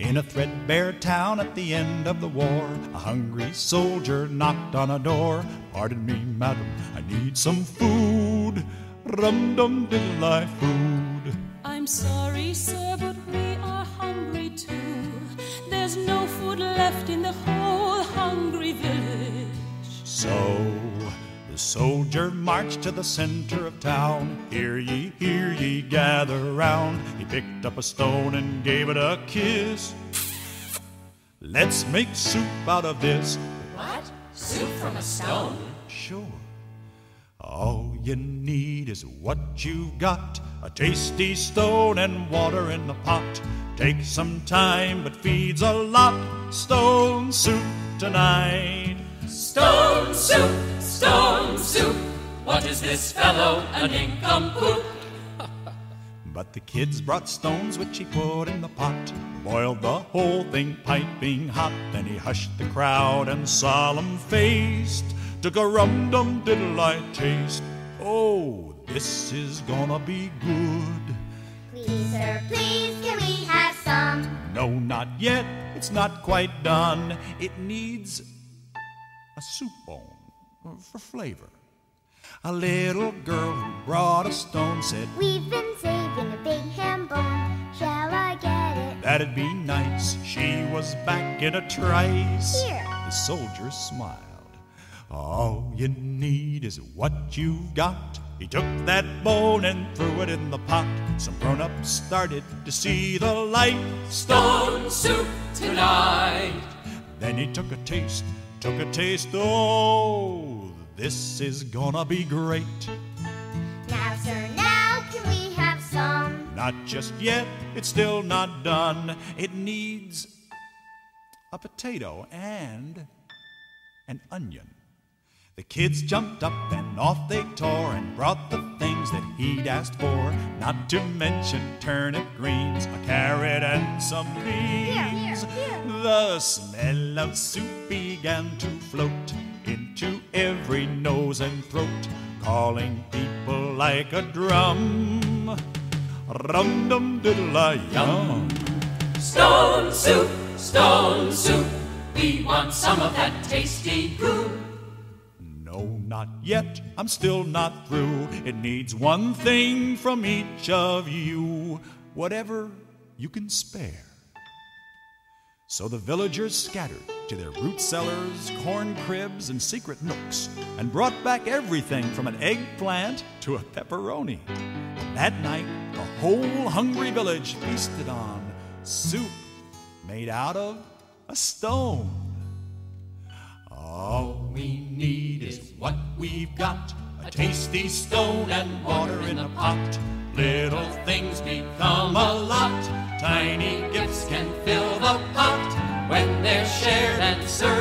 In a threadbare town at the end of the war, a hungry soldier knocked on a door. Pardon me, madam, I need some food. Rum-dum-diddle-I food. I'm sorry, sir, but we are hungry too. There's no food left in the whole hungry village. So the soldier marched to the center of town. Hear ye, gather round. He picked up a stone and gave it a kiss. Let's make soup out of this. What? Soup from a stone? Sure. All you need is what you've got, a tasty stone and water in the pot. Takes some time but feeds a lot. Stone soup tonight. Stone soup, stone soup. What is this fellow, a nincompoop? But the kids brought stones which he put in the pot, boiled the whole thing piping hot. Then he hushed the crowd and solemn-faced took a rum-dum-diddle-I taste. Oh, this is gonna be good. Please, sir, please, can we have some? No, not yet, it's not quite done. It needs a soup bone for flavor. A little girl who brought a stone said, We've been saving a big ham bone. Shall I get it? That'd be nice. She was back in a trice. Here. The soldier smiled. All you need is what you've got. He took that bone and threw it in the pot. Some grown-ups started to see the light. Stone soup tonight. Then he took a taste. Oh, this is gonna be great. Now, sir, now can we have some? Not just yet, it's still not done. It needs a potato and an onion. The kids jumped up and off they tore and brought the things that he'd asked for, not to mention turnip greens, a carrot and some beans. Here. The smell of soup began to float into every nose and throat, calling people like a drum. Rum-dum-diddle-I-yum. Stone soup, we want some of that tasty goo. No, not yet, I'm still not through. It needs one thing from each of you, whatever you can spare. So the villagers scattered to their root cellars, corn cribs, and secret nooks, and brought back everything from an eggplant to a pepperoni. That night, the whole hungry village feasted on soup made out of a stone. All we need is what we've got, a tasty stone and water in a pot. Little things become a lot. Tiny gifts can fill the pot when they're shared and served.